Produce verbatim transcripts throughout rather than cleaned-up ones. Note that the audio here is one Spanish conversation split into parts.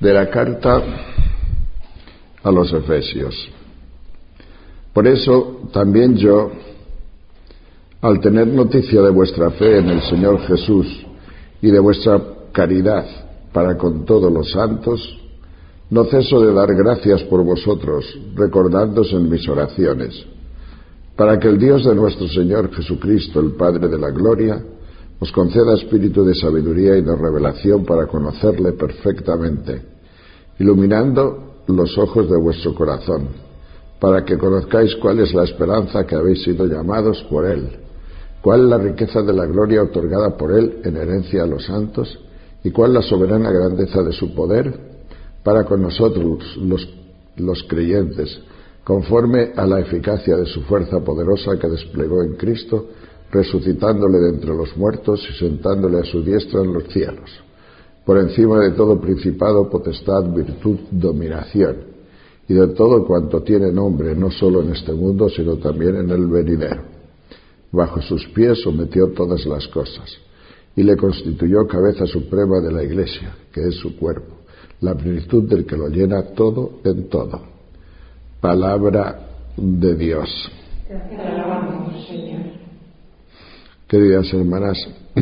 de la carta a los Efesios. Por eso también yo, al tener noticia de vuestra fe en el Señor Jesús y de vuestra caridad para con todos los santos, no ceso de dar gracias por vosotros, recordándoos en mis oraciones, para que el Dios de nuestro Señor Jesucristo, el Padre de la Gloria, os conceda espíritu de sabiduría y de revelación para conocerle perfectamente, iluminando los ojos de vuestro corazón, para que conozcáis cuál es la esperanza que habéis sido llamados por Él, cuál es la riqueza de la gloria otorgada por Él en herencia a los santos, y cuál la soberana grandeza de su poder para con nosotros los, los creyentes, conforme a la eficacia de su fuerza poderosa que desplegó en Cristo, resucitándole de entre los muertos y sentándole a su diestra en los cielos, por encima de todo principado, potestad, virtud, dominación, y de todo cuanto tiene nombre, no solo en este mundo, sino también en el venidero. Bajo sus pies sometió todas las cosas, y le constituyó cabeza suprema de la Iglesia, que es su cuerpo, la plenitud del que lo llena todo en todo. Palabra de Dios. Te alabamos, Señor. Queridas hermanas,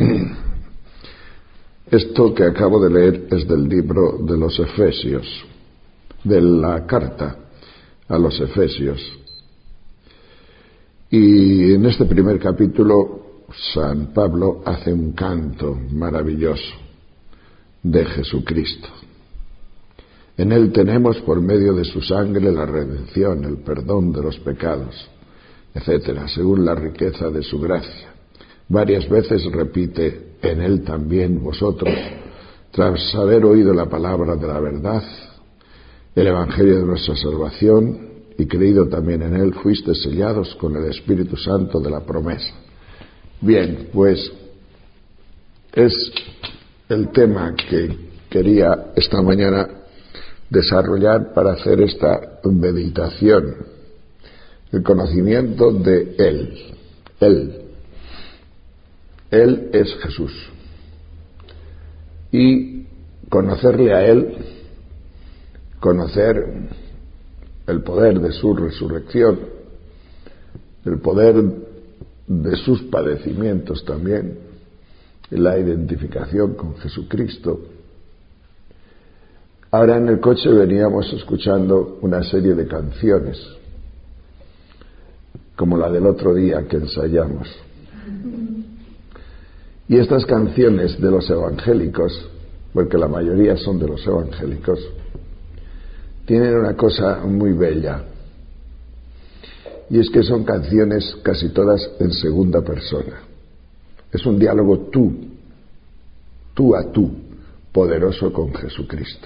esto que acabo de leer es del libro de los Efesios, de la carta a los Efesios. Y en este primer capítulo, San Pablo hace un canto maravilloso de Jesucristo. En Él tenemos, por medio de su sangre, la redención, el perdón de los pecados, etcétera, según la riqueza de su gracia. Varias veces repite, en Él también vosotros, tras haber oído la palabra de la verdad, el Evangelio de nuestra salvación, y creído también en Él, fuiste sellados con el Espíritu Santo de la promesa. Bien, pues es el tema que quería esta mañana desarrollar para hacer esta meditación, el conocimiento de Él. Él. Él es Jesús. Y conocerle a Él, conocer el poder de su resurrección, el poder de sus padecimientos también, la identificación con Jesucristo. Ahora en el coche veníamos escuchando una serie de canciones, como la del otro día que ensayamos. Y estas canciones de los evangélicos, porque la mayoría son de los evangélicos, tienen una cosa muy bella. Y es que son canciones casi todas en segunda persona. Es un diálogo tú, tú a tú, poderoso con Jesucristo.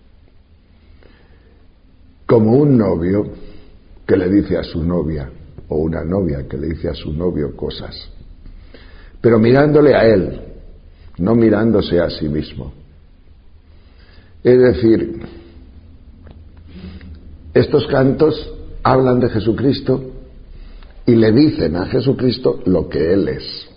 Como un novio que le dice a su novia, o una novia que le dice a su novio cosas, pero mirándole a él, no mirándose a sí mismo. Es decir, estos cantos hablan de Jesucristo y le dicen a Jesucristo lo que Él es.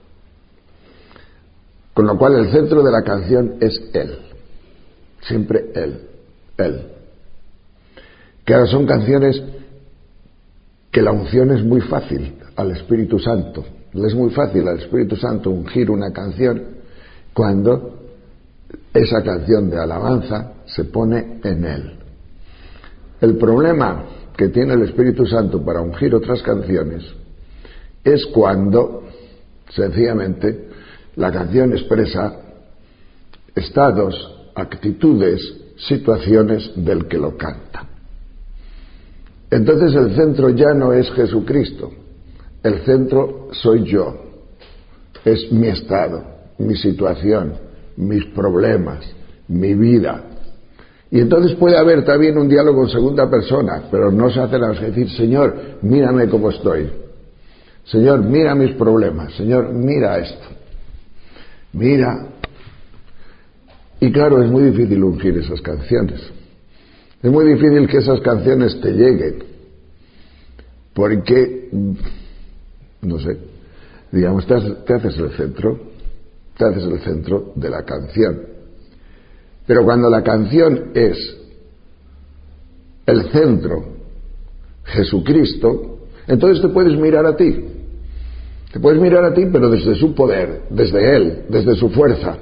Con lo cual el centro de la canción es Él. Siempre Él. Él. Que ahora son canciones que la unción es muy fácil al Espíritu Santo. Le es muy fácil al Espíritu Santo ungir una canción cuando esa canción de alabanza se pone en Él. El problema que tiene el Espíritu Santo para ungir otras canciones es cuando, sencillamente, la canción expresa estados, actitudes, situaciones del que lo canta. Entonces el centro ya no es Jesucristo, el centro soy yo, es mi estado, mi situación, mis problemas, mi vida. Y entonces puede haber también un diálogo en segunda persona, pero no se hace nada más que decir, Señor, mírame cómo estoy. Señor, mira mis problemas. Señor, mira esto. Mira. Y claro, es muy difícil ungir esas canciones. Es muy difícil que esas canciones te lleguen. Porque, no sé, digamos, te haces el centro, te haces el centro de la canción. Pero cuando la canción es el centro, Jesucristo, entonces te puedes mirar a ti. Te puedes mirar a ti, pero desde su poder, desde Él, desde su fuerza.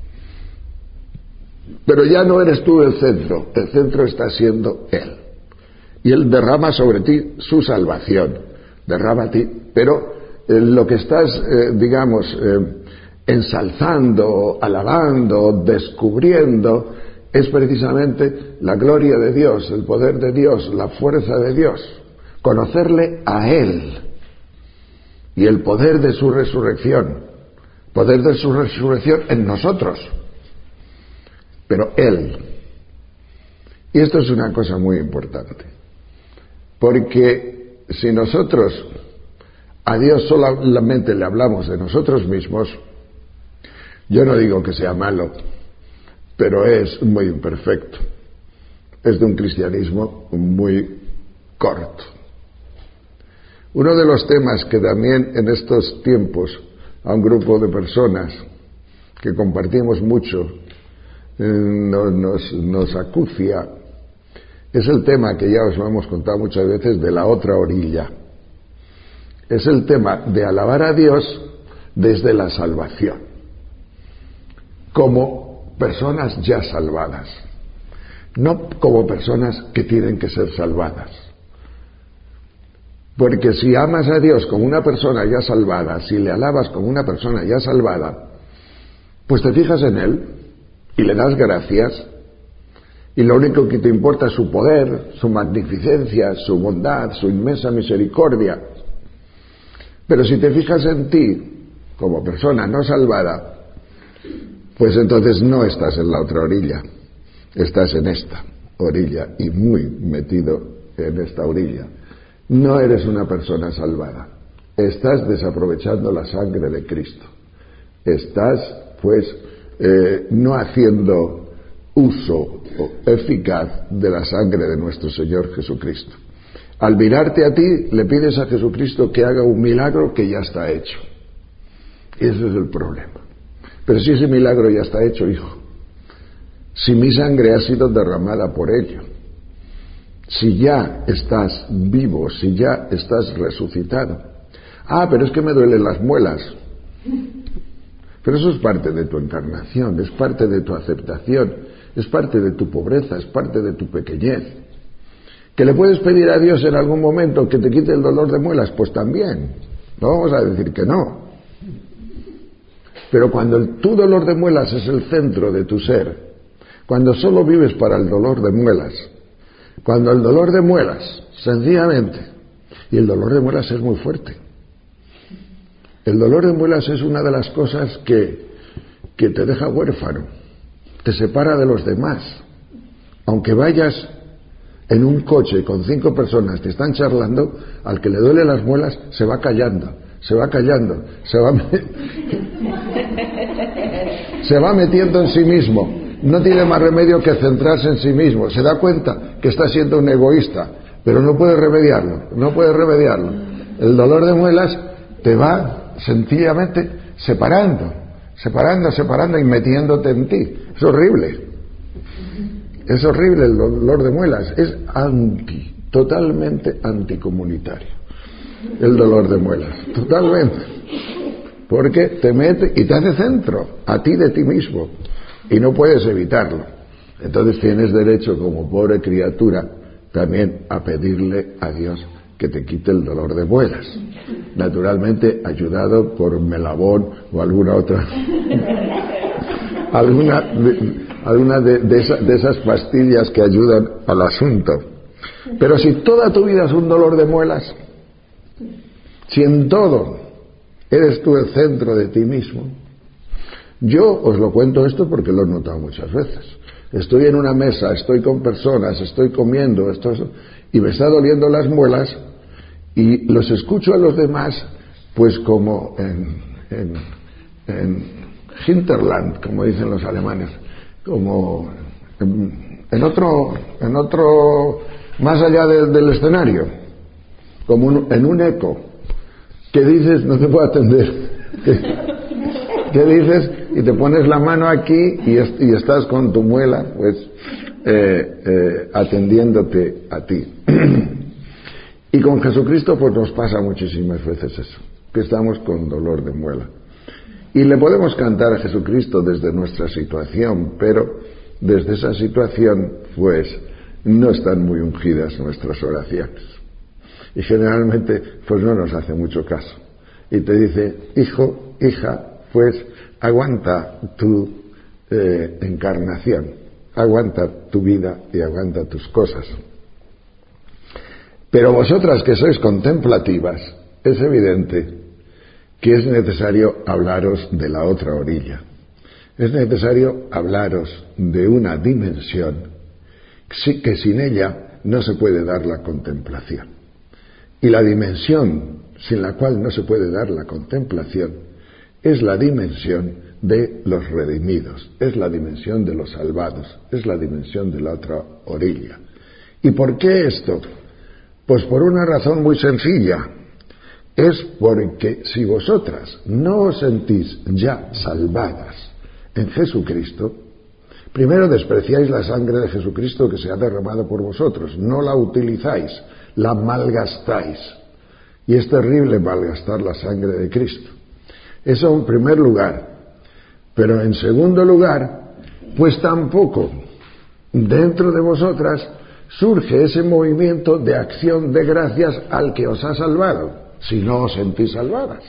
Pero ya no eres tú el centro, el centro está siendo Él. Y Él derrama sobre ti su salvación, derrama a ti, pero eh, lo que estás, eh, digamos, eh, ensalzando, alabando, descubriendo, es precisamente la gloria de Dios, el poder de Dios, la fuerza de Dios, conocerle a Él y el poder de su resurrección, poder de su resurrección en nosotros, pero Él. Y esto es una cosa muy importante, porque si nosotros a Dios solamente le hablamos de nosotros mismos, yo no digo que sea malo, pero es muy imperfecto. Es de un cristianismo muy corto. Uno de los temas que también en estos tiempos a un grupo de personas que compartimos mucho eh, nos, nos, nos acucia es el tema que ya os lo hemos contado muchas veces de la otra orilla. Es el tema de alabar a Dios desde la salvación, como personas ya salvadas, no como personas que tienen que ser salvadas. Porque si amas a Dios como una persona ya salvada, si le alabas como una persona ya salvada, pues te fijas en Él y le das gracias, y lo único que te importa es su poder, su magnificencia, su bondad, su inmensa misericordia. Pero si te fijas en ti como persona no salvada, pues entonces no estás en la otra orilla, estás en esta orilla y muy metido en esta orilla. No eres una persona salvada, estás desaprovechando la sangre de Cristo, estás pues eh, no haciendo uso eficaz de la sangre de nuestro Señor Jesucristo. Al mirarte a ti le pides a Jesucristo que haga un milagro que ya está hecho, y ese es el problema. Pero si ese milagro ya está hecho, hijo, si mi sangre ha sido derramada por ello, si ya estás vivo, si ya estás resucitado. Ah, pero es que me duelen las muelas. Pero eso es parte de tu encarnación, es parte de tu aceptación, es parte de tu pobreza, es parte de tu pequeñez. ¿Que le puedes pedir a Dios en algún momento que te quite el dolor de muelas? Pues también, no vamos a decir que no. Pero cuando el, tu dolor de muelas es el centro de tu ser, cuando solo vives para el dolor de muelas, cuando el dolor de muelas, sencillamente, y el dolor de muelas es muy fuerte, el dolor de muelas es una de las cosas que, que te deja huérfano, te separa de los demás. Aunque vayas en un coche con cinco personas que están charlando, al que le duele las muelas se va callando, se va callando, se va, se va metiendo en sí mismo. No tiene más remedio que centrarse en sí mismo. Se da cuenta que está siendo un egoísta, pero no puede remediarlo, no puede remediarlo. El dolor de muelas te va sencillamente separando, separando, separando y metiéndote en ti. Es horrible. Es horrible el dolor de muelas. Es anti, totalmente anticomunitario. El dolor de muelas, totalmente. Porque te mete y te hace centro a ti de ti mismo. Y no puedes evitarlo. Entonces tienes derecho, como pobre criatura, también a pedirle a Dios que te quite el dolor de muelas. Naturalmente, ayudado por Melabón o alguna otra, alguna, de, alguna de, de, esa, de esas pastillas que ayudan al asunto. Pero si toda tu vida es un dolor de muelas, si en todo eres tú el centro de ti mismo. Yo os lo cuento esto porque lo he notado muchas veces. Estoy en una mesa, estoy con personas, estoy comiendo, esto, y me está doliendo las muelas y los escucho a los demás pues como en, en, en Hinterland, como dicen los alemanes, como en, en otro, en otro, más allá de, del escenario, como un, en un eco, que dices, no te puedo atender. ¿Qué dices? Y te pones la mano aquí y, est- y estás con tu muela, pues, eh, eh, atendiéndote a ti. Y con Jesucristo, pues nos pasa muchísimas veces eso, que estamos con dolor de muela. Y le podemos cantar a Jesucristo desde nuestra situación, pero desde esa situación, pues, no están muy ungidas nuestras oraciones. Y generalmente, pues no nos hace mucho caso. Y te dice, hijo, hija, pues aguanta tu eh, encarnación, aguanta tu vida y aguanta tus cosas. Pero vosotras que sois contemplativas, es evidente que es necesario hablaros de la otra orilla. Es necesario hablaros de una dimensión que sin ella no se puede dar la contemplación. Y la dimensión sin la cual no se puede dar la contemplación es la dimensión de los redimidos, es la dimensión de los salvados, es la dimensión de la otra orilla. ¿Y por qué esto? Pues por una razón muy sencilla. Es porque si vosotras no os sentís ya salvadas en Jesucristo, primero despreciáis la sangre de Jesucristo que se ha derramado por vosotros, no la utilizáis, la malgastáis. Y es terrible malgastar la sangre de Cristo. Eso en primer lugar. Pero en segundo lugar, pues tampoco dentro de vosotras surge ese movimiento de acción de gracias al que os ha salvado, si no os sentís salvadas.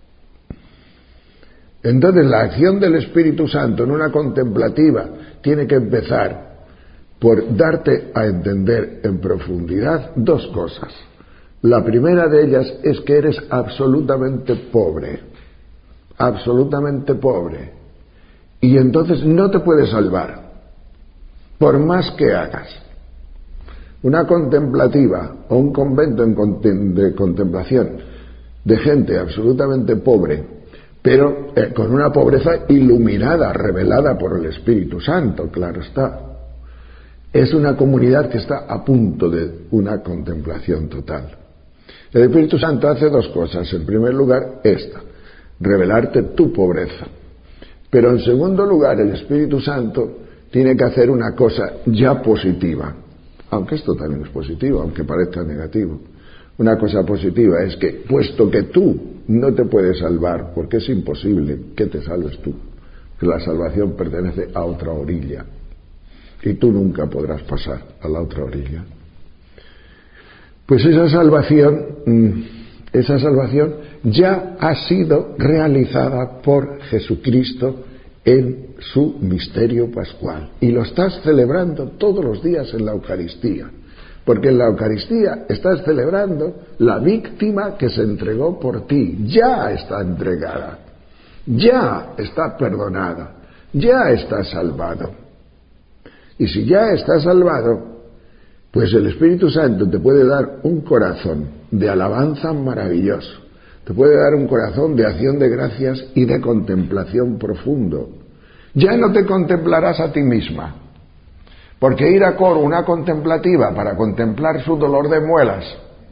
Entonces la acción del Espíritu Santo en una contemplativa tiene que empezar por darte a entender en profundidad dos cosas. La primera de ellas es que eres absolutamente pobre, absolutamente pobre, y entonces no te puedes salvar, por más que hagas. Una contemplativa o un convento de contemplación de gente absolutamente pobre, pero eh, con una pobreza iluminada, revelada por el Espíritu Santo, claro está. Es una comunidad que está a punto de una contemplación total. El Espíritu Santo hace dos cosas. En primer lugar, esta, revelarte tu pobreza. Pero en segundo lugar, el Espíritu Santo tiene que hacer una cosa ya positiva. Aunque esto también es positivo, aunque parezca negativo. Una cosa positiva es que, puesto que tú no te puedes salvar, porque es imposible que te salves tú, que la salvación pertenece a otra orilla, y tú nunca podrás pasar a la otra orilla. Pues esa salvación, esa salvación ya ha sido realizada por Jesucristo en su misterio pascual. Y lo estás celebrando todos los días en la Eucaristía. Porque en la Eucaristía estás celebrando la víctima que se entregó por ti. Ya está entregada. Ya está perdonada. Ya está salvado. Y si ya está salvado, pues el Espíritu Santo te puede dar un corazón de alabanza maravilloso. Te puede dar un corazón de acción de gracias y de contemplación profundo. Ya no te contemplarás a ti misma, porque ir a coro una contemplativa para contemplar su dolor de muelas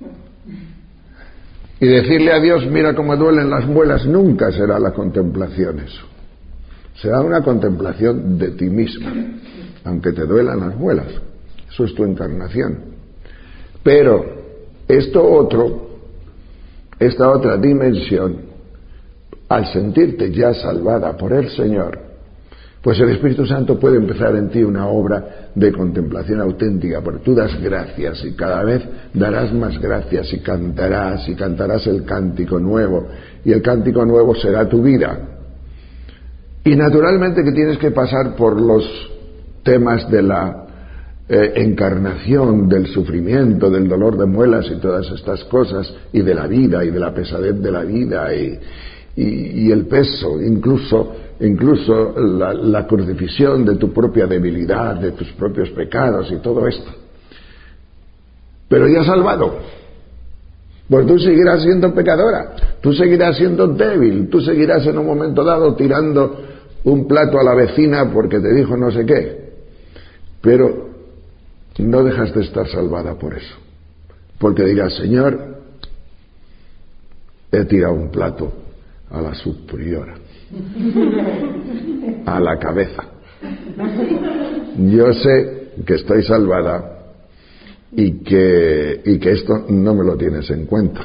y decirle a Dios, mira cómo duelen las muelas, nunca será la contemplación eso. Será una contemplación de ti misma, aunque te duelan las muelas. Eso es tu encarnación. Pero esto otro, esta otra dimensión, al sentirte ya salvada por el Señor, pues el Espíritu Santo puede empezar en ti una obra de contemplación auténtica, porque tú das gracias y cada vez darás más gracias y cantarás y cantarás el cántico nuevo, y el cántico nuevo será tu vida. Y naturalmente que tienes que pasar por los temas de la eh, encarnación, del sufrimiento, del dolor de muelas y todas estas cosas, y de la vida y de la pesadez de la vida y, y, y el peso, incluso incluso la, la crucifixión de tu propia debilidad, de tus propios pecados y todo esto. Pero ya salvado, pues tú seguirás siendo pecadora, tú seguirás siendo débil, tú seguirás en un momento dado tirando un plato a la vecina porque te dijo no sé qué, pero no dejas de estar salvada por eso, porque dirás, Señor, he tirado un plato a la superiora. a la cabeza. Yo sé que estoy salvada y que, y que esto no me lo tienes en cuenta.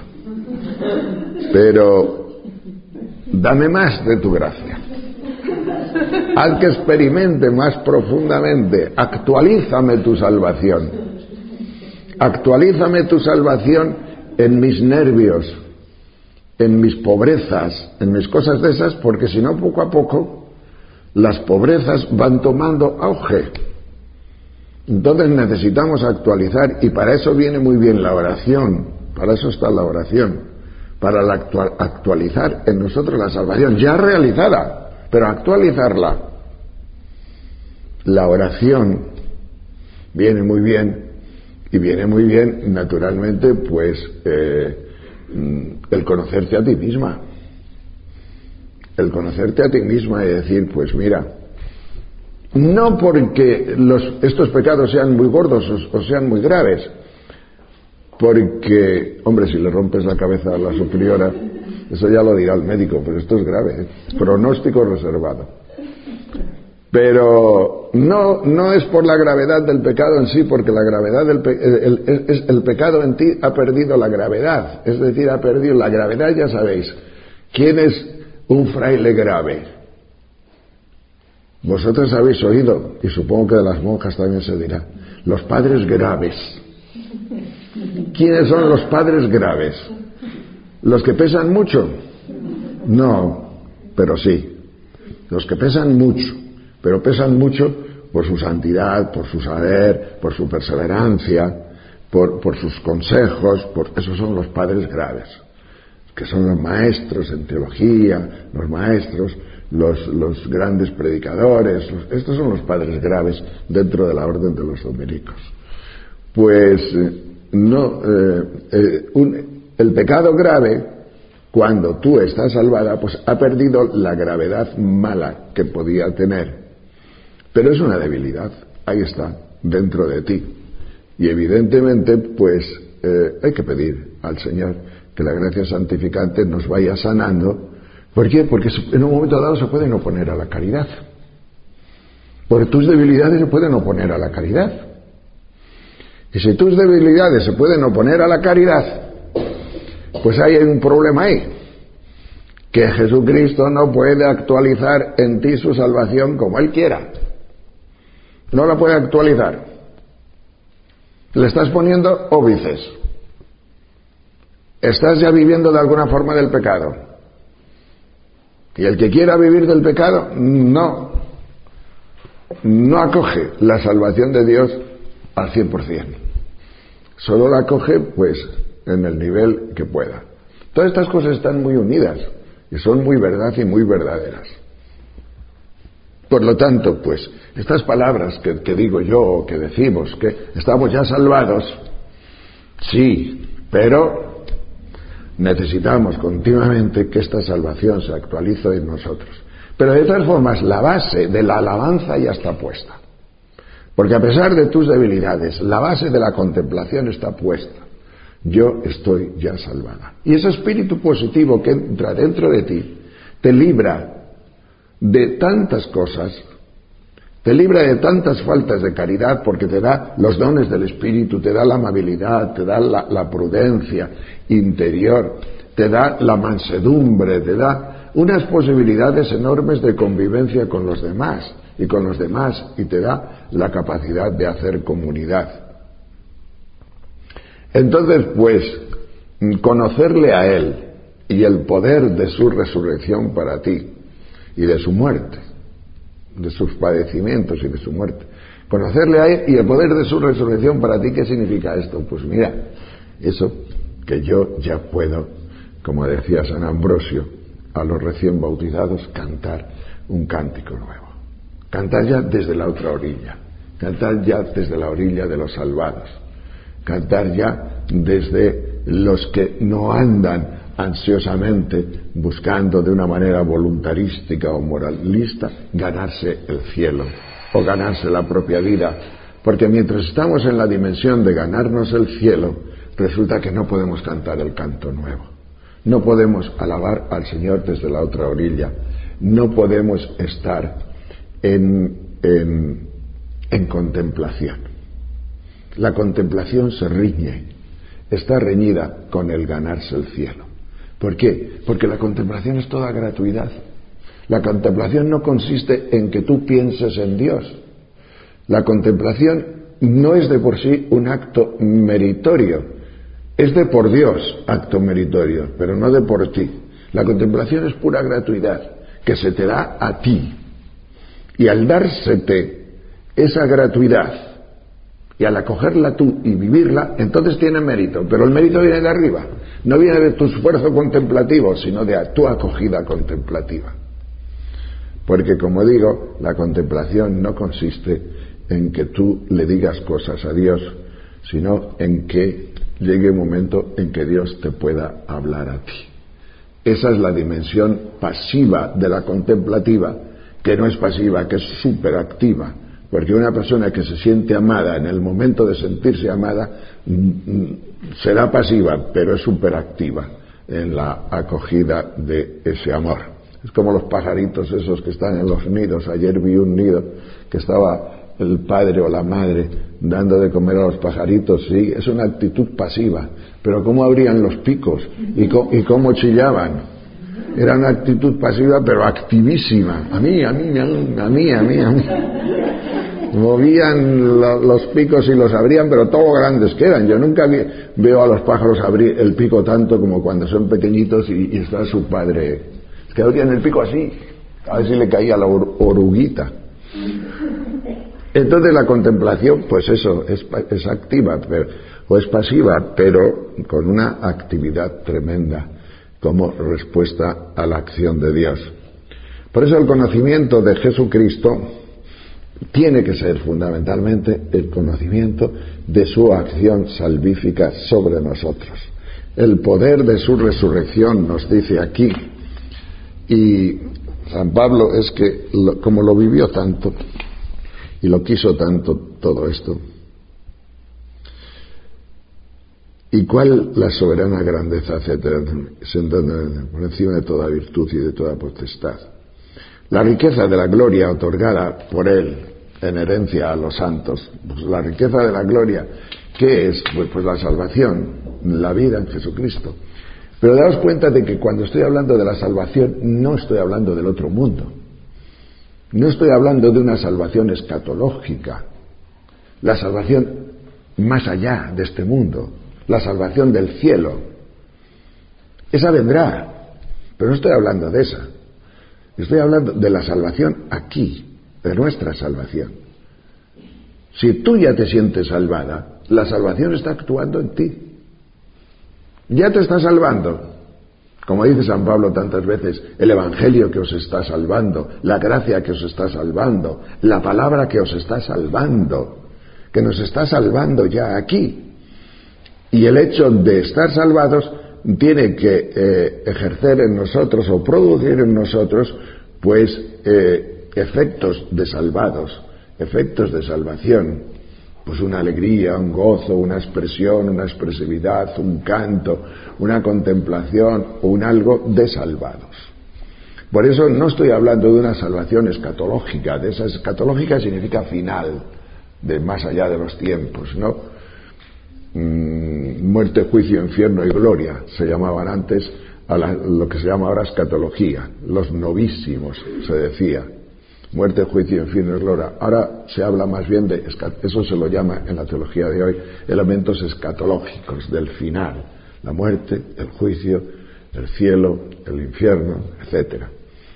Pero dame más de tu gracia. Haz que experimente más profundamente. Actualízame tu salvación. Actualízame tu salvación en mis nervios, en mis pobrezas, en mis cosas de esas, porque si no, poco a poco, las pobrezas van tomando auge. Entonces necesitamos actualizar, y para eso viene muy bien la oración. Para eso está la oración, para la actual, actualizar en nosotros la salvación ya realizada, pero actualizarla. La oración viene muy bien, y viene muy bien, naturalmente, pues eh, el conocerte a ti misma, el conocerte a ti misma y decir, pues mira, no porque los, estos pecados sean muy gordos o, o sean muy graves, porque, hombre, si le rompes la cabeza a la superiora, eso ya lo dirá el médico, pero esto es grave, ¿eh? Pronóstico reservado. Pero no, no es por la gravedad del pecado en sí, porque la gravedad del pe el, el, el, el pecado en ti ha perdido la gravedad, es decir, ha perdido la gravedad. Ya sabéis, ¿quién es un fraile grave? Vosotros habéis oído, y supongo que de las monjas también se dirá, los padres graves. ¿Quiénes son los padres graves? ¿Los que pesan mucho? No, pero sí. Los que pesan mucho, pero pesan mucho por su santidad, por su saber, por su perseverancia, por, por sus consejos, por, esos son los padres graves, que son los maestros en teología, los maestros, los, los grandes predicadores, los, estos son los padres graves dentro de la orden de los dominicos. Pues no, eh, eh, un, el pecado grave, cuando tú estás salvada, pues ha perdido la gravedad mala que podía tener, pero es una debilidad, ahí está, dentro de ti, y evidentemente pues eh, hay que pedir al Señor que la gracia santificante nos vaya sanando. ¿Por qué? Porque en un momento dado se pueden oponer a la caridad, porque tus debilidades se pueden oponer a la caridad. Y si tus debilidades se pueden oponer a la caridad, pues ahí hay un problema ahí, que Jesucristo no puede actualizar en ti su salvación como Él quiera. No la puede actualizar. Le estás poniendo óbices. Estás ya viviendo de alguna forma del pecado. Y el que quiera vivir del pecado, no, no acoge la salvación de Dios al cien por ciento. Solo la acoge, pues, en el nivel que pueda. Todas estas cosas están muy unidas y son muy verdad y muy verdaderas. Por lo tanto, pues, estas palabras que, que digo yo o que decimos, que estamos ya salvados, sí, pero necesitamos continuamente que esta salvación se actualice en nosotros. Pero de todas formas, la base de la alabanza ya está puesta. Porque a pesar de tus debilidades, la base de la contemplación está puesta. Yo estoy ya salvada. Y ese espíritu positivo que entra dentro de ti te libra de tantas cosas, te libra de tantas faltas de caridad, porque te da los dones del espíritu, te da la amabilidad, te da la, la prudencia interior, te da la mansedumbre, te da unas posibilidades enormes de convivencia con los demás y con los demás, y te da la capacidad de hacer comunidad. Entonces, pues, conocerle a Él y el poder de su resurrección para ti y de su muerte, de sus padecimientos y de su muerte. Conocerle a Él y el poder de su resurrección para ti, ¿qué significa esto? Pues mira, eso que yo ya puedo, como decía San Ambrosio, a los recién bautizados, cantar un cántico nuevo. Cantar ya desde la otra orilla, cantar ya desde la orilla de los salvados, cantar ya desde los que no andan ansiosamente buscando de una manera voluntarística o moralista ganarse el cielo o ganarse la propia vida, porque mientras estamos en la dimensión de ganarnos el cielo, resulta que no podemos cantar el canto nuevo, no podemos alabar al Señor desde la otra orilla. no podemos estar en, en, en contemplación. La contemplación se riñe, está reñida con el ganarse el cielo. ¿Por qué? Porque la contemplación es toda gratuidad. La contemplación no consiste en que tú pienses en Dios. La contemplación no es de por sí un acto meritorio, es de por Dios acto meritorio, pero no de por ti. La contemplación es pura gratuidad, que se te da a ti. Y al dársete esa gratuidad, y al acogerla tú y vivirla, entonces tiene mérito, pero el mérito viene de arriba, no viene de tu esfuerzo contemplativo, sino de tu acogida contemplativa. Porque, como digo, la contemplación no consiste en que tú le digas cosas a Dios, sino en que llegue un momento en que Dios te pueda hablar a ti. Esa es la dimensión pasiva de la contemplativa, que no es pasiva, que es superactiva. Porque una persona que se siente amada en el momento de sentirse amada será pasiva, pero es superactiva en la acogida de ese amor. Es como los pajaritos esos que están en los nidos. Ayer vi un nido que estaba el padre o la madre dando de comer a los pajaritos. Sí, es una actitud pasiva, pero cómo abrían los picos y cómo, y cómo chillaban. Era una actitud pasiva, pero activísima. A mí, a mí, a mí, a mí, a mí, a mí. Movían lo, los picos y los abrían, pero todo grandes que eran. Yo nunca vi, veo a los pájaros abrir el pico tanto como cuando son pequeñitos y, y está su padre. Es que abrían el pico así, a ver si le caía la or, oruguita. Entonces la contemplación, pues eso, es, es activa pero, o es pasiva, pero con una actividad tremenda como respuesta a la acción de Dios. Por eso el conocimiento de Jesucristo tiene que ser fundamentalmente el conocimiento de su acción salvífica sobre nosotros. El poder de su resurrección nos dice aquí, y San Pablo es que lo, como lo vivió tanto y lo quiso tanto todo esto, y cuál la soberana grandeza, etcétera, sentándose por encima de toda virtud y de toda potestad. La riqueza de la gloria otorgada por Él en herencia a los santos. Pues la riqueza de la gloria, ¿qué es? Pues, pues la salvación, la vida en Jesucristo. Pero daos cuenta de que cuando estoy hablando de la salvación, no estoy hablando del otro mundo. No estoy hablando de una salvación escatológica. La salvación más allá de este mundo. La salvación del cielo. Esa vendrá. Pero no estoy hablando de esa. Estoy hablando de la salvación aquí, de nuestra salvación. Si tú ya te sientes salvada, la salvación está actuando en ti. Ya te está salvando. Como dice San Pablo tantas veces, el Evangelio que os está salvando, la gracia que os está salvando, la palabra que os está salvando, que nos está salvando ya aquí. Y el hecho de estar salvados tiene que eh, ejercer en nosotros o producir en nosotros pues eh, efectos de salvados, efectos de salvación, pues una alegría, un gozo, una expresión, una expresividad, un canto, una contemplación o un algo de salvados. Por eso no estoy hablando de una salvación escatológica, de esa escatológica significa final, de más allá de los tiempos, ¿no? Muerte, juicio, infierno y gloria se llamaban antes a la, lo que se llama ahora escatología, los novísimos se decía, muerte, juicio, infierno y gloria. Ahora se habla más bien de, eso se lo llama en la teología de hoy, elementos escatológicos del final, la muerte, el juicio, el cielo, el infierno, etcétera.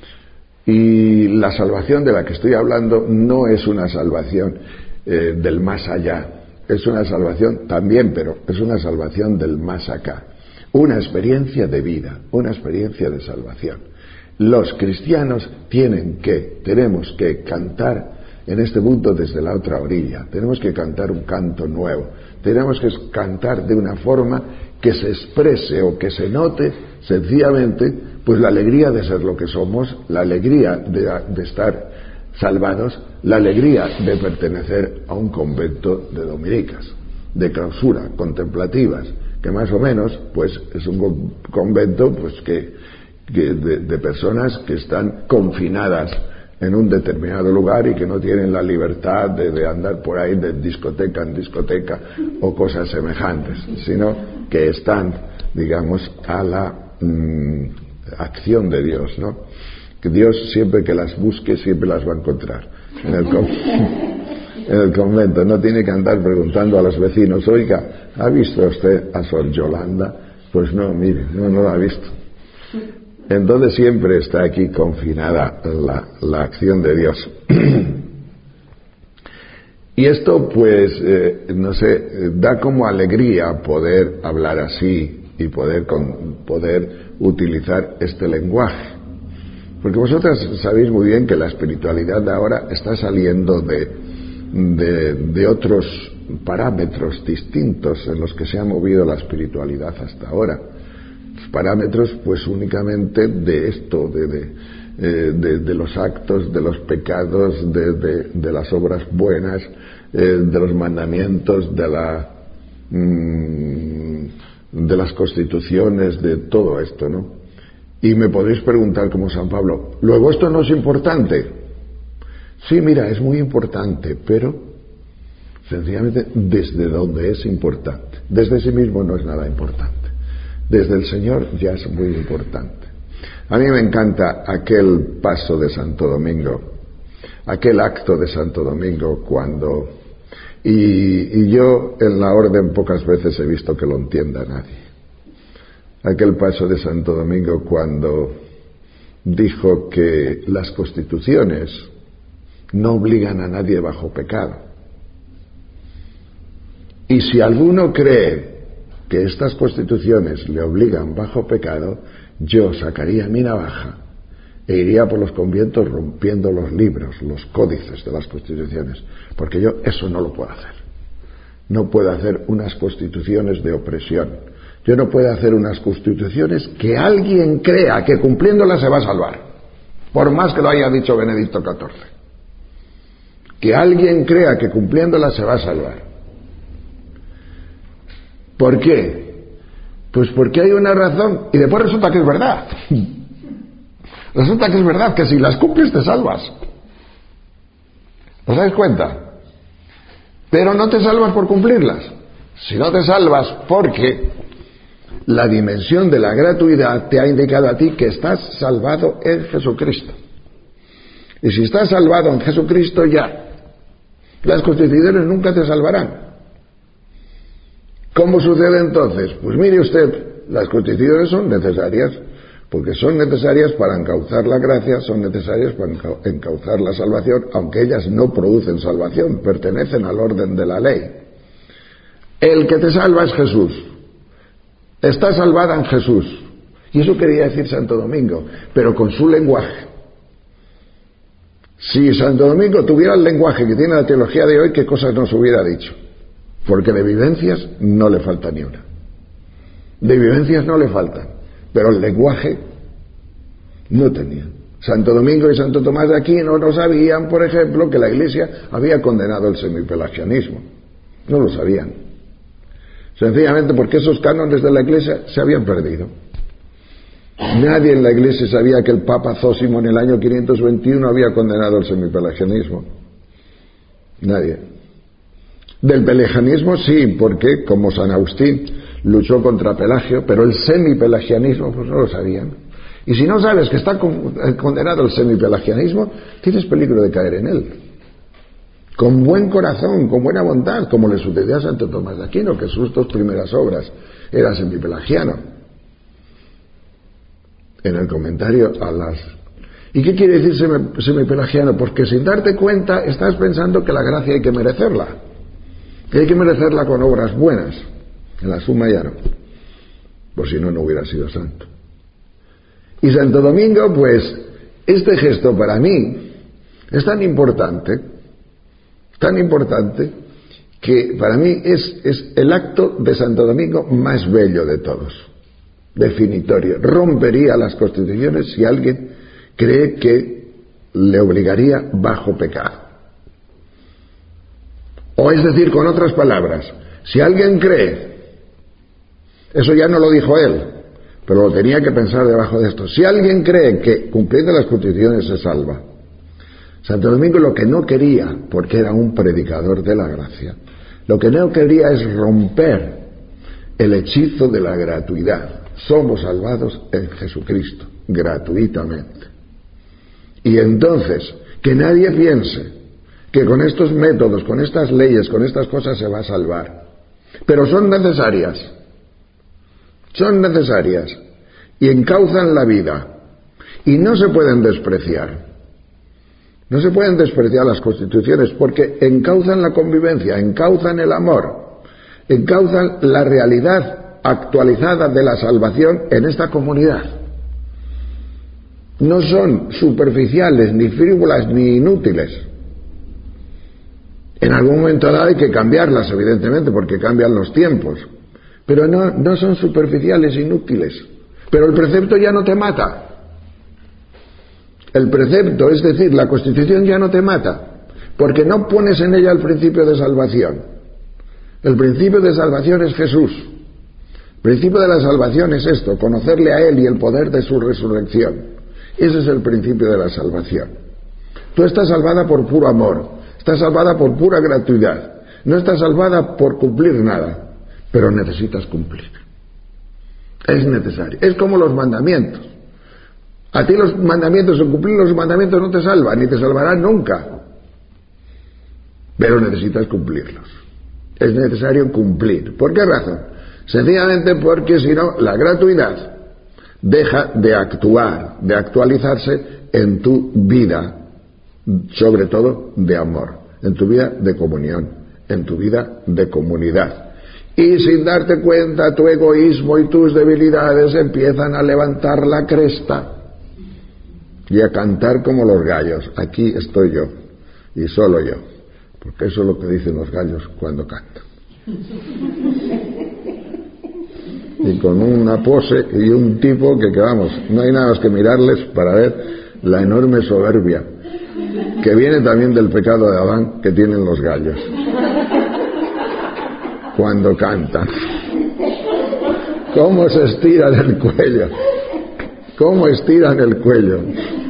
Y la salvación de la que estoy hablando no es una salvación eh, del más allá. Es una salvación también, pero es una salvación del más acá. Una experiencia de vida, una experiencia de salvación. Los cristianos tienen que, tenemos que cantar en este mundo desde la otra orilla. Tenemos que cantar un canto nuevo. Tenemos que cantar de una forma que se exprese o que se note sencillamente pues la alegría de ser lo que somos, la alegría de, de estar salvados, la alegría de pertenecer a un convento de dominicas, de clausura, contemplativas, que más o menos pues es un convento pues que, que de, de personas que están confinadas en un determinado lugar y que no tienen la libertad de, de andar por ahí de discoteca en discoteca o cosas semejantes, sino que están, digamos, a la mmm, acción de Dios, ¿no? Que Dios, siempre que las busque, siempre las va a encontrar. En el, con... en el convento no tiene que andar preguntando a los vecinos: oiga, ¿ha visto usted a Sor Yolanda? Pues no, mire, no, no la ha visto. Entonces siempre está aquí confinada la, la acción de Dios. Y esto, pues, eh, no sé, da como alegría poder hablar así y poder, con, poder utilizar este lenguaje. Porque vosotras sabéis muy bien que la espiritualidad de ahora está saliendo de, de, de otros parámetros distintos en los que se ha movido la espiritualidad hasta ahora. Parámetros pues únicamente de esto, de, de, eh, de, de los actos, de los pecados, de, de, de las obras buenas, eh, de los mandamientos, de la mmm, de las constituciones, de todo esto, ¿no? Y me podéis preguntar como San Pablo: ¿luego esto no es importante? Sí, mira, es muy importante, pero sencillamente desde donde es importante. Desde sí mismo no es nada importante. Desde el Señor ya es muy importante. A mí me encanta aquel paso de Santo Domingo, aquel acto de Santo Domingo cuando... Y, y yo en la orden pocas veces he visto que lo entienda nadie. Aquel paso de Santo Domingo cuando dijo que las constituciones no obligan a nadie bajo pecado. Y si alguno cree que estas constituciones le obligan bajo pecado, yo sacaría mi navaja e iría por los conventos rompiendo los libros, los códices de las constituciones, porque yo eso no lo puedo hacer. No puedo hacer unas constituciones de opresión. Yo no puedo hacer unas constituciones que alguien crea que cumpliéndolas se va a salvar, por más que lo haya dicho Benedicto catorce. Que alguien crea que cumpliéndolas se va a salvar. ¿Por qué? Pues porque hay una razón y después resulta que es verdad. Resulta que es verdad que si las cumples te salvas. ¿Os dais cuenta? Pero no te salvas por cumplirlas. Si no te salvas porque la dimensión de la gratuidad te ha indicado a ti que estás salvado en Jesucristo. Y si estás salvado en Jesucristo ya, las constituciones nunca te salvarán. ¿Cómo sucede entonces? Pues mire usted, las constituciones son necesarias, porque son necesarias para encauzar la gracia, son necesarias para encauzar la salvación, aunque ellas no producen salvación, pertenecen al orden de la ley. El que te salva es Jesús. Está salvada en Jesús. Y eso quería decir Santo Domingo, pero con su lenguaje. Si Santo Domingo tuviera el lenguaje que tiene la teología de hoy, ¿qué cosas nos hubiera dicho? Porque de vivencias no le falta ni una. De vivencias no le faltan, pero el lenguaje no tenía. Santo Domingo y Santo Tomás de Aquino no sabían, por ejemplo, que la Iglesia había condenado el semipelagianismo. No lo sabían. Sencillamente porque esos cánones de la Iglesia se habían perdido. Nadie en la Iglesia sabía que el Papa Zósimo en el año quinientos veintiuno había condenado el semipelagianismo. Nadie. Del pelagianismo sí, porque como San Agustín luchó contra Pelagio, pero el semipelagianismo pues no lo sabían. Y si no sabes que está condenado el semipelagianismo, tienes peligro de caer en él. Con buen corazón, con buena bondad, como le sucedió a Santo Tomás de Aquino, que sus dos primeras obras era semipelagiano. En el comentario a las... ¿Y qué quiere decir semipelagiano? Porque sin darte cuenta estás pensando que la gracia hay que merecerla. Que hay que merecerla con obras buenas. En la suma ya no. Por si no, no hubiera sido santo. Y Santo Domingo, pues, este gesto para mí es tan importante, tan importante, que para mí es, es el acto de Santo Domingo más bello de todos. Definitorio. Rompería las constituciones si alguien cree que le obligaría bajo pecado. O es decir, con otras palabras, si alguien cree, eso ya no lo dijo él, pero lo tenía que pensar debajo de esto. Si alguien cree que cumpliendo las constituciones se salva, Santo Domingo lo que no quería, porque era un predicador de la gracia, lo que no quería es romper el hechizo de la gratuidad. Somos salvados en Jesucristo, gratuitamente. Y entonces, que nadie piense que con estos métodos, con estas leyes, con estas cosas se va a salvar. Pero son necesarias. Son necesarias. Y encauzan la vida. Y no se pueden despreciar. No se pueden despreciar las constituciones porque encauzan la convivencia, encauzan el amor, encauzan la realidad actualizada de la salvación en esta comunidad. No son superficiales, ni frívolas, ni inútiles. En algún momento dado hay que cambiarlas, evidentemente, porque cambian los tiempos. Pero no, no son superficiales, inútiles. Pero el precepto ya no te mata. El precepto, es decir, la Constitución ya no te mata, porque no pones en ella el principio de salvación. El principio de salvación es Jesús. El principio de la salvación es esto, conocerle a Él y el poder de su resurrección. Ese es el principio de la salvación. Tú estás salvada por puro amor, estás salvada por pura gratuidad, no estás salvada por cumplir nada, pero necesitas cumplir. Es necesario. Es como los mandamientos. A ti los mandamientos, o cumplir los mandamientos no te salvan, ni te salvarán nunca. Pero necesitas cumplirlos. Es necesario cumplir. ¿Por qué razón? Sencillamente porque si no, la gratuidad deja de actuar, de actualizarse en tu vida, sobre todo de amor, en tu vida de comunión, en tu vida de comunidad. Y sin darte cuenta, tu egoísmo y tus debilidades empiezan a levantar la cresta y a cantar como los gallos. Aquí estoy yo, y solo yo, porque eso es lo que dicen los gallos cuando cantan. Y con una pose y un tipo que, que vamos, no hay nada más que mirarles para ver la enorme soberbia que viene también del pecado de Adán que tienen los gallos cuando cantan. ¿Cómo se estiran el cuello? ¿Cómo estiran el cuello?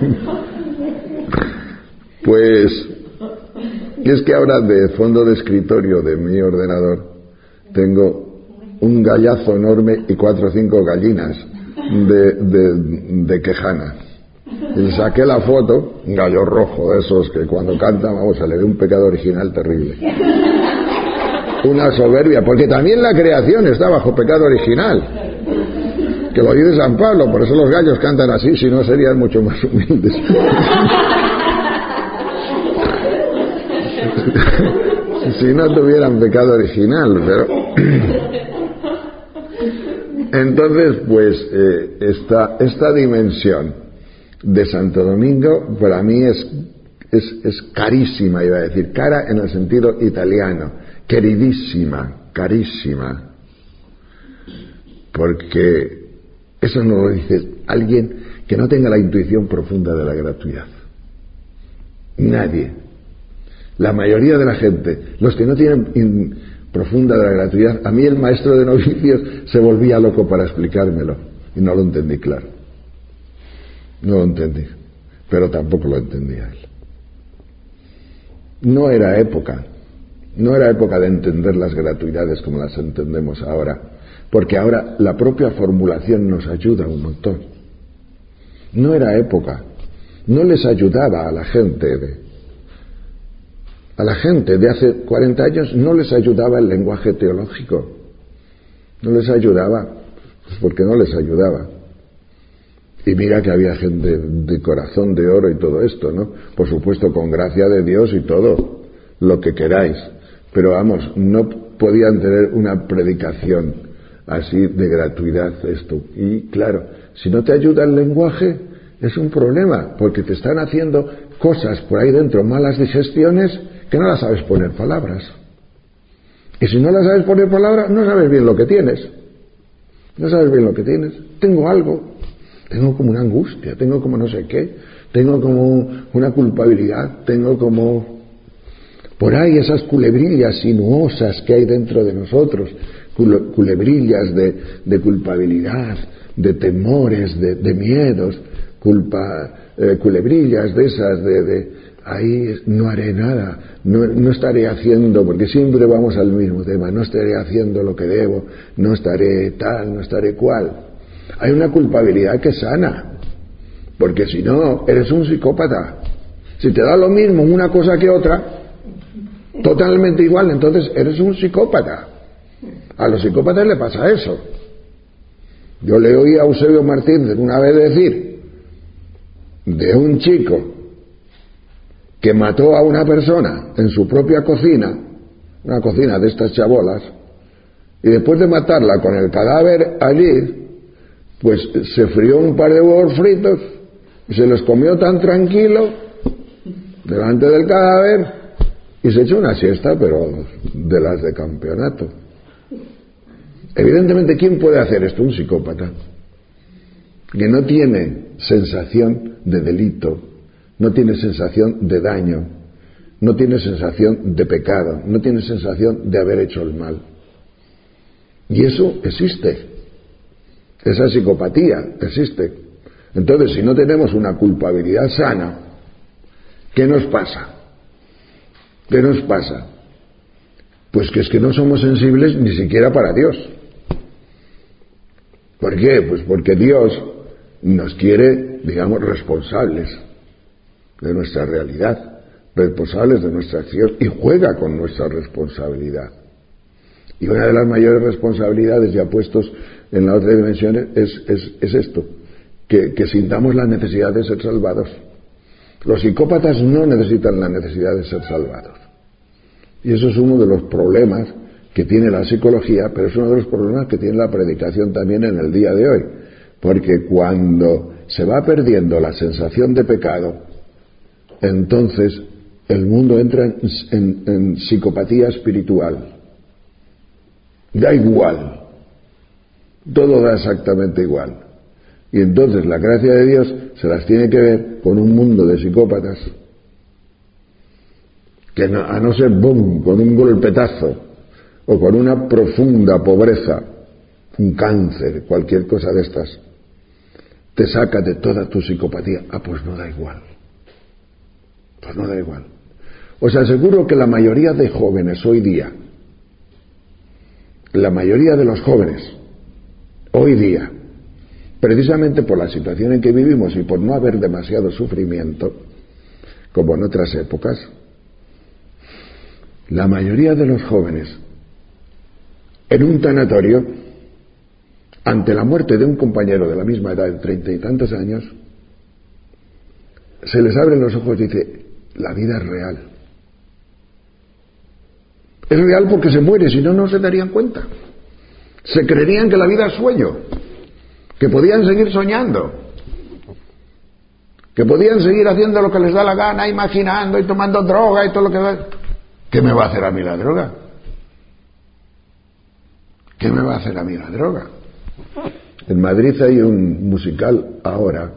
Pues es que ahora de fondo de escritorio de mi ordenador tengo un gallazo enorme y cuatro o cinco gallinas de, de, de quejana. Y le saqué la foto, un gallo rojo de esos que cuando cantan, vamos, se le ve un pecado original terrible. Una soberbia, porque también la creación está bajo pecado original, que lo dice San Pablo, por eso los gallos cantan así, si no serían mucho más humildes. Si no tuvieran pecado original, pero entonces pues eh, esta, esta dimensión de Santo Domingo para mí es, es, es carísima, iba a decir, cara en el sentido italiano, queridísima, carísima, porque eso no lo dice alguien que no tenga la intuición profunda de la gratuidad. Nadie. La mayoría de la gente, los que no tienen in, profunda de la gratuidad, a mí el maestro de novicios se volvía loco para explicármelo y no lo entendí claro. No lo entendí, pero tampoco lo entendía él. No era época, no era época de entender las gratuidades como las entendemos ahora, porque ahora la propia formulación nos ayuda un montón. No era época, no les ayudaba a la gente de A la gente de hace cuarenta años no les ayudaba el lenguaje teológico. No les ayudaba, pues porque no les ayudaba. Y mira que había gente de corazón de oro y todo esto, ¿no? Por supuesto, con gracia de Dios y todo, lo que queráis. Pero vamos, no podían tener una predicación así de gratuidad esto. Y claro, si no te ayuda el lenguaje, es un problema, porque te están haciendo cosas por ahí dentro, malas digestiones, que no las sabes poner palabras. Y si no las sabes poner palabras, no sabes bien lo que tienes. No sabes bien lo que tienes. Tengo algo, tengo como una angustia, tengo como no sé qué, tengo como una culpabilidad, tengo como Por ahí esas culebrillas sinuosas que hay dentro de nosotros, culebrillas de, de culpabilidad, de temores, de, de miedos, culpa, eh, culebrillas de esas, de, de ahí no haré nada, no, no estaré haciendo, porque siempre vamos al mismo tema, no estaré haciendo lo que debo, no estaré tal, no estaré cual. Hay una culpabilidad que sana, porque si no, eres un psicópata. Si te da lo mismo una cosa que otra, totalmente igual, entonces eres un psicópata. A los psicópatas le pasa eso. Yo le oí a Eusebio Martínez una vez decir de un chico que mató a una persona en su propia cocina, una cocina de estas chabolas, y después de matarla con el cadáver allí, pues se frió un par de huevos fritos y se los comió tan tranquilo delante del cadáver y se echó una siesta, pero de las de campeonato. Evidentemente, ¿quién puede hacer esto? Un psicópata que no tiene sensación de delito, no tiene sensación de daño, no tiene sensación de pecado, no tiene sensación de haber hecho el mal. Y eso existe, esa psicopatía existe. Entonces, si no tenemos una culpabilidad sana, ¿qué nos pasa? ¿Qué nos pasa? Pues que es que no somos sensibles ni siquiera para Dios. ¿Por qué? Pues porque Dios nos quiere, digamos, responsables de nuestra realidad, responsables de nuestra acción, y juega con nuestra responsabilidad. Y una de las mayores responsabilidades ya puestos en la otra dimensión es, es, es esto, que, que sintamos la necesidad de ser salvados. Los psicópatas no necesitan la necesidad de ser salvados. Y eso es uno de los problemas que tiene la psicología, pero es uno de los problemas que tiene la predicación también en el día de hoy. Porque cuando se va perdiendo la sensación de pecado, entonces el mundo entra en, en, en psicopatía espiritual. Da igual. Todo da exactamente igual. Y entonces la gracia de Dios se las tiene que ver con un mundo de psicópatas que no, a no ser boom, con un golpetazo o con una profunda pobreza, un cáncer, cualquier cosa de estas, te saca de toda tu psicopatía. Ah, pues no da igual. Pues no da igual. Os aseguro que la mayoría de jóvenes hoy día, la mayoría de los jóvenes hoy día, precisamente por la situación en que vivimos y por no haber demasiado sufrimiento, como en otras épocas, la mayoría de los jóvenes en un tanatorio, ante la muerte de un compañero de la misma edad, de treinta y tantos años, se les abren los ojos y dice, la vida es real. Es real porque se muere, si no, no se darían cuenta. Se creerían que la vida es sueño, que podían seguir soñando, que podían seguir haciendo lo que les da la gana, imaginando y tomando droga y todo lo que da. ¿Qué me va a hacer a mí la droga? ¿Qué me va a hacer a mí la droga? En Madrid hay un musical ahora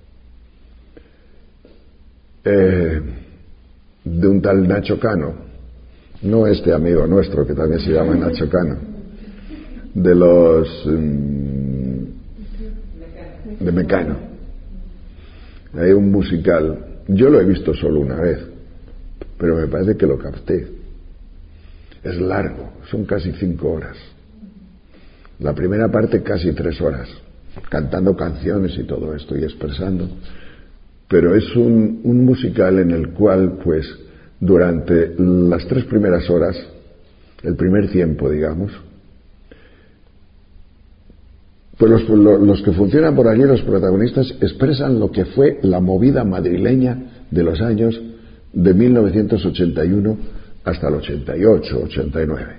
eh, de un tal Nacho Cano, no este amigo nuestro que también se llama Nacho Cano, de los um, de Mecano. Hay un musical, yo lo he visto solo una vez, pero me parece que lo capté. Es largo, son casi cinco horas. La primera parte casi tres horas, cantando canciones y todo esto y expresando. Pero es un, un musical en el cual, pues, durante las tres primeras horas, el primer tiempo, digamos, pues los, los que funcionan por allí, los protagonistas, expresan lo que fue la movida madrileña de los años de mil novecientos ochenta y uno hasta el ochenta y ocho, ochenta y nueve.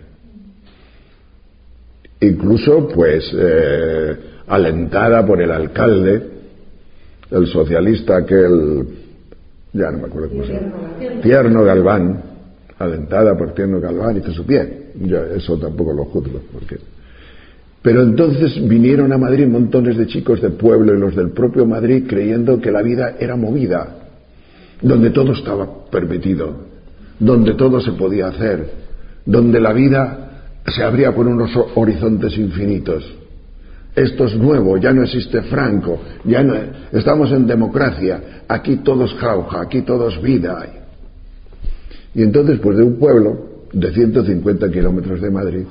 Incluso, pues, eh, alentada por el alcalde, el socialista aquel, ya no me acuerdo cómo se llama, Tierno Galván, alentada por Tierno Galván, hizo su pie. Yo eso tampoco lo juzgo, porque... Pero entonces vinieron a Madrid montones de chicos del pueblo y los del propio Madrid creyendo que la vida era movida, donde todo estaba permitido, donde todo se podía hacer, donde la vida se abría por unos horizontes infinitos. Esto es nuevo, ya no existe Franco, ya no, estamos en democracia, aquí todo es jauja, aquí todo es vida. Y entonces, pues de un pueblo de ciento cincuenta kilómetros de Madrid,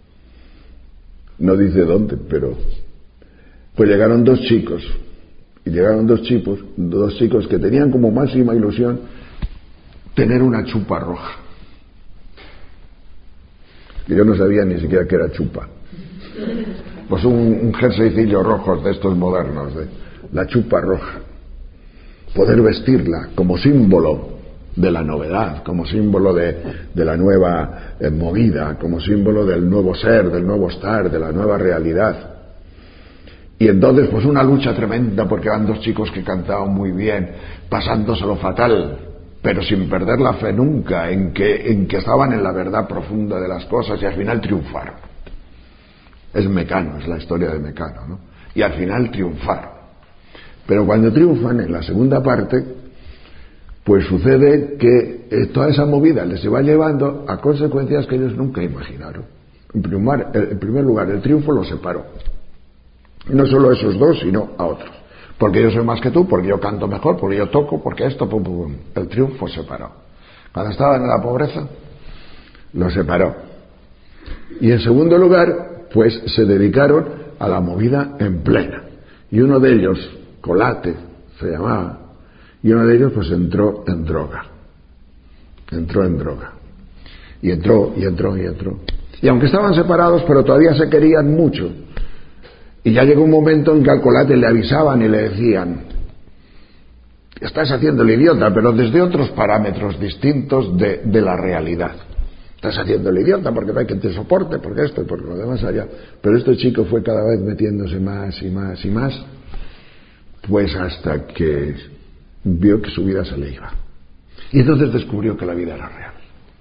no dice dónde, pero pues llegaron dos chicos, y llegaron dos chicos, dos chicos que tenían como máxima ilusión tener una chupa roja. Y yo no sabía ni siquiera qué era chupa. Pues un, un jerseycillo rojo de estos modernos, de la chupa roja. Poder vestirla como símbolo de la novedad, como símbolo de, de la nueva eh, movida, como símbolo del nuevo ser, del nuevo estar, de la nueva realidad. Y entonces pues una lucha tremenda, porque eran dos chicos que cantaban muy bien, pasándoselo fatal, pero sin perder la fe nunca en que, en que estaban en la verdad profunda de las cosas, y al final triunfaron. Es Mecano, es la historia de Mecano, ¿no? Y al final triunfaron. Pero cuando triunfan, en la segunda parte, pues sucede que eh, toda esa movida les va llevando a consecuencias que ellos nunca imaginaron. En primer, en primer lugar, el triunfo los separó. Y no solo a esos dos, sino a otros. Porque yo soy más que tú, porque yo canto mejor, porque yo toco, porque esto, pum, pum, pum. El triunfo separó. Cuando estaban en la pobreza, los separó. Y en segundo lugar, pues se dedicaron a la movida en plena. Y uno de ellos, Colate, se llamaba, y uno de ellos pues entró en droga. Entró en droga. Y entró, y entró, y entró. Y aunque estaban separados, pero todavía se querían mucho. Y ya llegó un momento en que al Colate le avisaban y le decían: estás haciendo el idiota, pero desde otros parámetros distintos de, de la realidad. Estás haciendo el idiota porque no hay quien te soporte, porque esto y porque lo demás allá. Pero este chico fue cada vez metiéndose más y más y más, pues hasta que vio que su vida se le iba. Y entonces descubrió que la vida era real.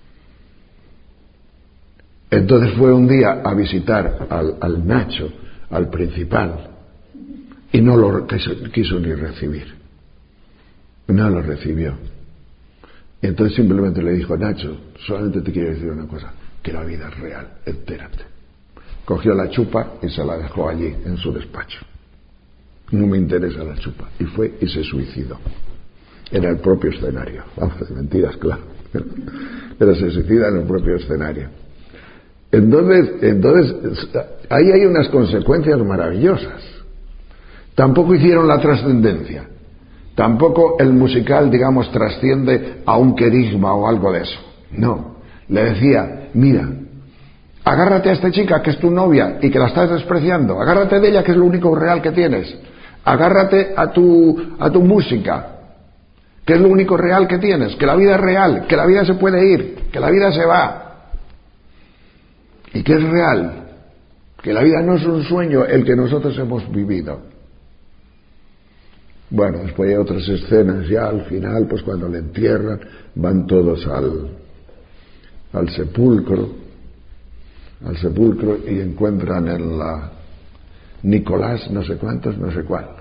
Entonces fue un día a visitar al, al Nacho, al principal, y no lo quiso, quiso ni recibir. No lo recibió. Y entonces simplemente le dijo: Nacho, solamente te quiero decir una cosa, que la vida es real, entérate. Cogió la chupa y se la dejó allí, en su despacho. No me interesa la chupa. Y fue y se suicidó. En el propio escenario. Vamos, mentiras, claro. Pero se suicida en el propio escenario. Entonces, entonces, ahí hay unas consecuencias maravillosas. Tampoco hicieron la trascendencia. Tampoco el musical, digamos, trasciende a un querigma o algo de eso. No. Le decía: mira, agárrate a esta chica que es tu novia y que la estás despreciando. Agárrate de ella, que es lo único real que tienes. Agárrate a tu, a tu música, que es lo único real que tienes. Que la vida es real, que la vida se puede ir, que la vida se va. Y que es real. Que la vida no es un sueño el que nosotros hemos vivido. Bueno, después hay otras escenas ya al final, pues cuando le entierran, van todos al, al sepulcro, al sepulcro y encuentran en la Nicolás, no sé cuántos, no sé cuál.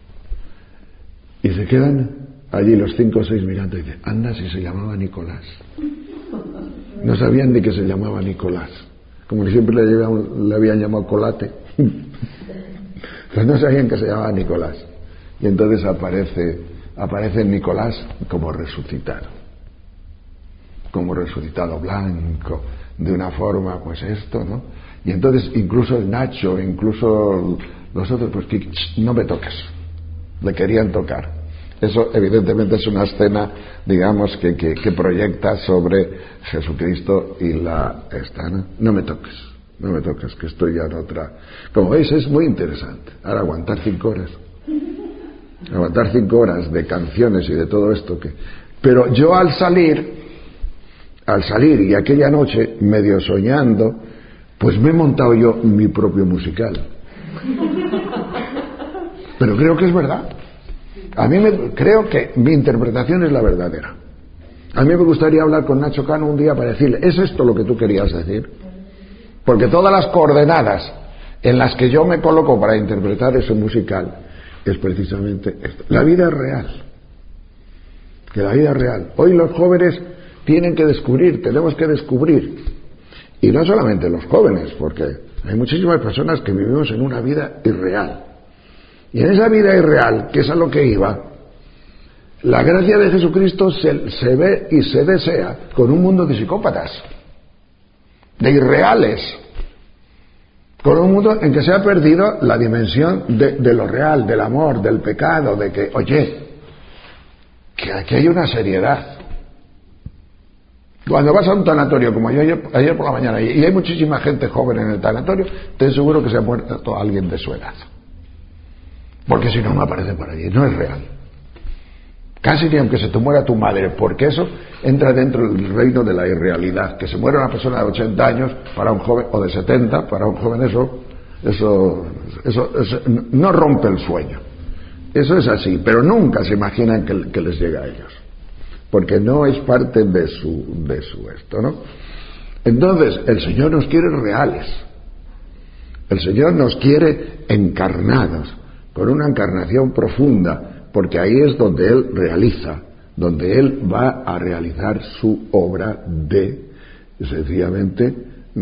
Y se quedan allí los cinco o seis mirando y dicen: anda, si se llamaba Nicolás. No sabían ni que se llamaba Nicolás. Como que siempre le, llevaban, le habían llamado Colate. Pues no sabían que se llamaba Nicolás. Y entonces aparece, aparece Nicolás como resucitado. Como resucitado blanco, de una forma, pues esto, ¿no? Y entonces incluso el Nacho, incluso los otros, pues que no me toques. Le querían tocar. Eso evidentemente es una escena, digamos, que, que, que proyecta sobre Jesucristo y la esta, ¿no? No me toques, no me toques, que estoy ya en otra. Como veis, es muy interesante. Ahora aguantar cinco horas. Aguantar cinco horas de canciones y de todo esto que... Pero yo al salir, al salir y aquella noche, medio soñando, pues me he montado yo mi propio musical. Pero creo que es verdad. A mí me, creo que mi interpretación es la verdadera. A mí me gustaría hablar con Nacho Cano un día para decirle: ¿es esto lo que tú querías decir? Porque todas las coordenadas en las que yo me coloco para interpretar ese musical es precisamente esto. La vida es real. Que la vida es real. Hoy los jóvenes tienen que descubrir, tenemos que descubrir. Y no solamente los jóvenes, porque hay muchísimas personas que vivimos en una vida irreal. Y en esa vida irreal, que es a lo que iba, la gracia de Jesucristo se, se ve y se desea con un mundo de psicópatas, de irreales, con un mundo en que se ha perdido la dimensión de, de lo real, del amor, del pecado, de que, oye, que aquí hay una seriedad. Cuando vas a un tanatorio, como yo ayer, ayer por la mañana, y hay muchísima gente joven en el tanatorio, te aseguro que se ha muerto alguien de su edad. Porque si no, no aparece por allí, no es real. Casi ni aunque se te muera tu madre, porque eso entra dentro del reino de la irrealidad. Que se muera una persona de ochenta años para un joven, o de setenta, para un joven, eso, eso, eso, eso no rompe el sueño. Eso es así, pero nunca se imaginan que, que les llega a ellos. Porque no es parte de su, de su esto, ¿no? Entonces, el Señor nos quiere reales. El Señor nos quiere encarnados, con una encarnación profunda, porque ahí es donde Él realiza, donde Él va a realizar su obra de, sencillamente,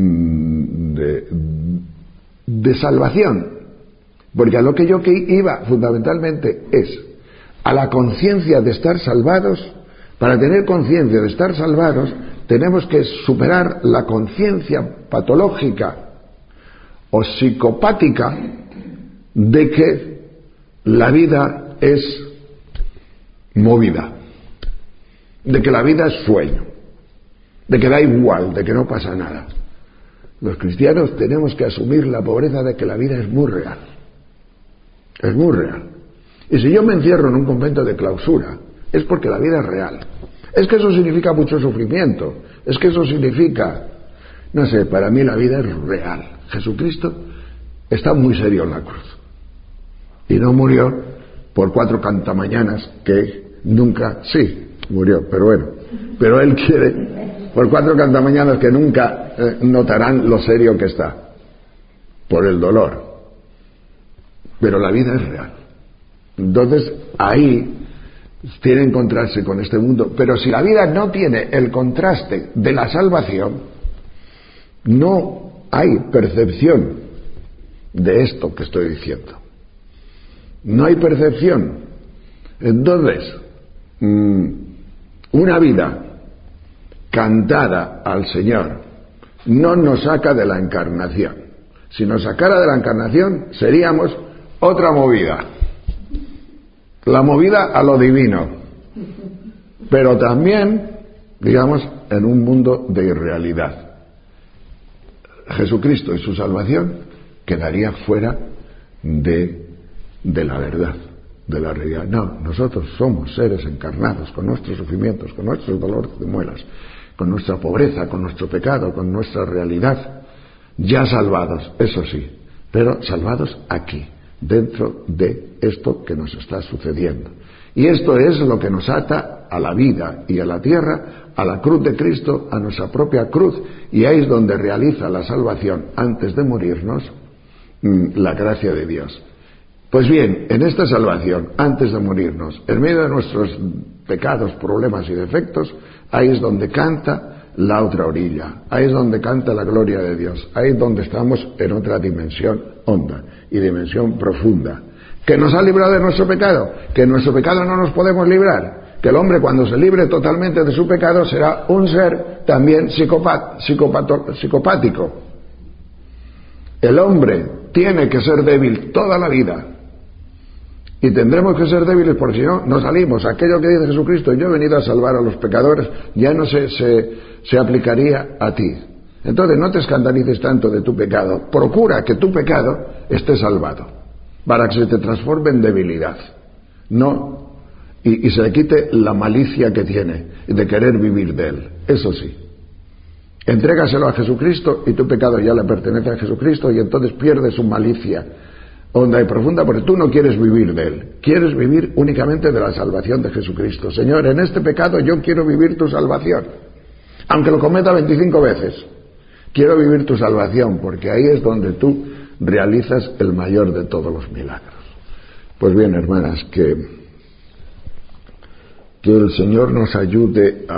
de, de salvación. Porque a lo que yo que iba fundamentalmente es a la conciencia de estar salvados. Para tener conciencia de estar salvados, tenemos que superar la conciencia patológica o psicopática de que la vida es movida, de que la vida es sueño, de que da igual, de que no pasa nada. Los cristianos tenemos que asumir la pobreza de que la vida es muy real, es muy real. Y si yo me encierro en un convento de clausura, es porque la vida es real. Es que eso significa mucho sufrimiento, es que eso significa, no sé, para mí la vida es real. Jesucristo está muy serio en la cruz. Y no murió por cuatro cantamañanas que nunca, sí, murió, pero bueno, pero Él quiere, por cuatro cantamañanas que nunca eh, notarán lo serio que está, por el dolor. Pero la vida es real. Entonces, ahí tiene que encontrarse con este mundo. Pero si la vida no tiene el contraste de la salvación, no hay percepción de esto que estoy diciendo. No hay percepción. Entonces, una vida cantada al Señor no nos saca de la encarnación. Si nos sacara de la encarnación, seríamos otra movida. La movida a lo divino. Pero también, digamos, en un mundo de irrealidad. Jesucristo y su salvación quedaría fuera de, de la verdad, de la realidad. No, nosotros somos seres encarnados con nuestros sufrimientos, con nuestros dolores de muelas, con nuestra pobreza, con nuestro pecado, con nuestra realidad, ya salvados, eso sí, pero salvados aquí, dentro de esto que nos está sucediendo. Y esto es lo que nos ata a la vida y a la tierra, a la cruz de Cristo, a nuestra propia cruz, y ahí es donde realiza la salvación, antes de morirnos, la gracia de Dios. Pues bien, en esta salvación, antes de morirnos, en medio de nuestros pecados, problemas y defectos, ahí es donde canta la otra orilla, ahí es donde canta la gloria de Dios, ahí es donde estamos en otra dimensión honda y dimensión profunda, que nos ha librado de nuestro pecado, que en nuestro pecado no nos podemos librar, que el hombre cuando se libre totalmente de su pecado será un ser también psicopat, psicopato, psicopático. El hombre tiene que ser débil toda la vida. Y tendremos que ser débiles porque si no, no salimos. Aquello que dice Jesucristo, yo he venido a salvar a los pecadores, ya no se, se, se aplicaría a ti. Entonces no te escandalices tanto de tu pecado. Procura que tu pecado esté salvado, para que se te transforme en debilidad. No, y, y se le quite la malicia que tiene de querer vivir de él. Eso sí. Entrégaselo a Jesucristo y tu pecado ya le pertenece a Jesucristo y entonces pierde su malicia honda y profunda porque tú no quieres vivir de él, quieres vivir únicamente de la salvación de Jesucristo. Señor, en este pecado yo quiero vivir tu salvación, aunque lo cometa veinticinco veces, quiero vivir tu salvación porque ahí es donde tú realizas el mayor de todos los milagros. Pues bien, hermanas, que, que el Señor nos ayude a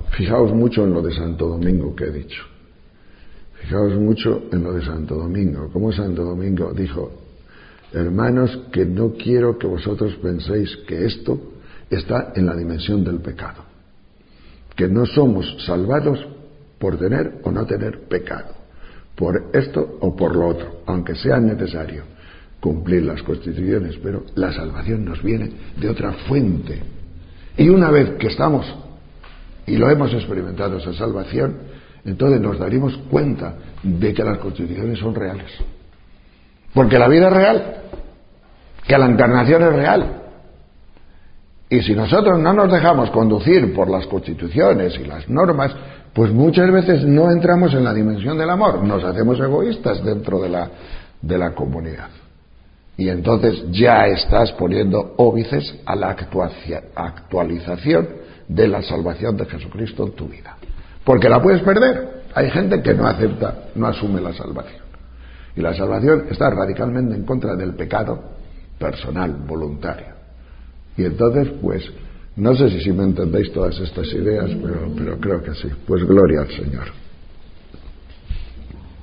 fijaos mucho en lo de Santo Domingo que he dicho. Fijaos mucho en lo de Santo Domingo. Como Santo Domingo dijo: hermanos, que no quiero que vosotros penséis que esto está en la dimensión del pecado. Que no somos salvados por tener o no tener pecado, por esto o por lo otro, aunque sea necesario cumplir las constituciones, pero la salvación nos viene de otra fuente. Y una vez que estamos y lo hemos experimentado esa salvación, entonces nos daremos cuenta de que las constituciones son reales. Porque la vida es real, que la encarnación es real. Y si nosotros no nos dejamos conducir por las constituciones y las normas, pues muchas veces no entramos en la dimensión del amor, nos hacemos egoístas dentro de la, de la comunidad. Y entonces ya estás poniendo óbices a la actualización de la salvación de Jesucristo en tu vida. Porque la puedes perder. Hay gente que no acepta, no asume la salvación. Y la salvación está radicalmente en contra del pecado personal, voluntario. Y entonces, pues, no sé si, si me entendéis todas estas ideas, pero, pero creo que sí. Pues gloria al Señor.